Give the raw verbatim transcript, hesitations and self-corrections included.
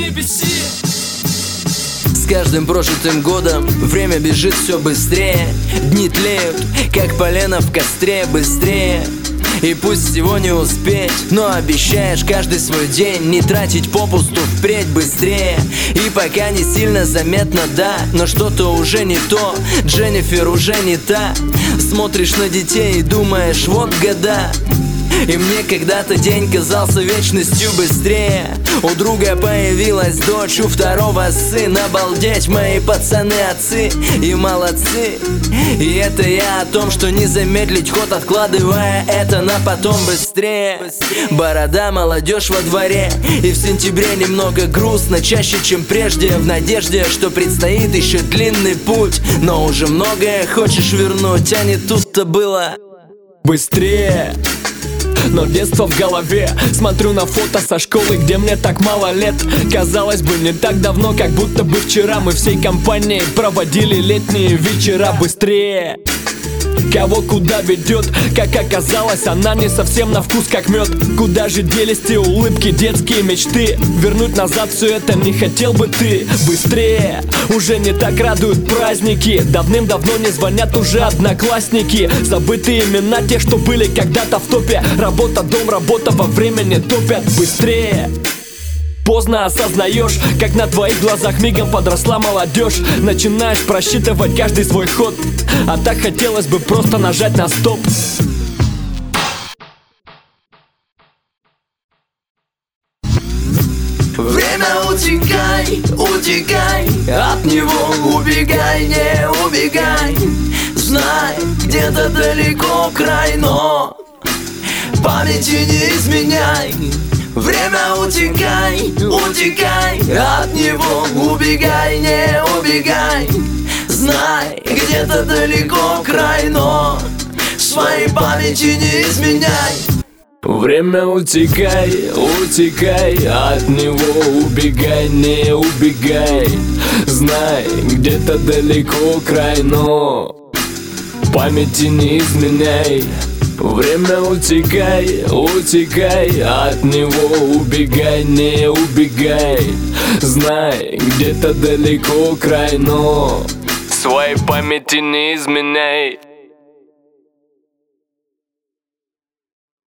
эй би си. С каждым прожитым годом время бежит все быстрее. Дни тлеют, как полено в костре, быстрее. И пусть всего не успеть, но обещаешь каждый свой день не тратить попусту впредь быстрее. И пока не сильно заметно, да, но что-то уже не то. Дженнифер уже не та. Смотришь на детей и думаешь, вот года. И мне когда-то день казался вечностью быстрее. У друга появилась дочь, у второго сын. Обалдеть, мои пацаны отцы и молодцы. И это я о том, что не замедлить ход, откладывая это на потом быстрее. Борода, молодежь во дворе. И в сентябре немного грустно, чаще чем прежде. В надежде, что предстоит еще длинный путь. Но уже многое хочешь вернуть, а не тут-то было быстрее. Но детство в голове. Смотрю на фото со школы, где мне так мало лет. Казалось бы, не так давно, как будто бы вчера мы всей компанией проводили летние вечера. Быстрее. Кого куда ведет, как оказалось, она не совсем на вкус как мед. Куда же делись те улыбки, детские мечты? Вернуть назад все это не хотел бы ты. Быстрее, уже не так радуют праздники. Давным-давно не звонят уже одноклассники. Забытые имена, те, что были когда-то в топе. Работа, дом, работа во времени топят. Быстрее. Поздно осознаешь, как на твоих глазах мигом подросла молодежь. Начинаешь просчитывать каждый свой ход, а так хотелось бы просто нажать на стоп. Время утекай, утекай, от него убегай, не убегай. Знай, где-то далеко край, но памяти не изменяй. Время утекай, утекай, от него убегай, не убегай. Знай, где-то далеко край, но своей памяти не изменяй. Время утекай, утекай, от него убегай, не убегай. Знай, где-то далеко край, но памяти не изменяй. Время утекай, утекай, от него убегай, не убегай. Знай, где-то далеко край, но своей памяти не изменяй.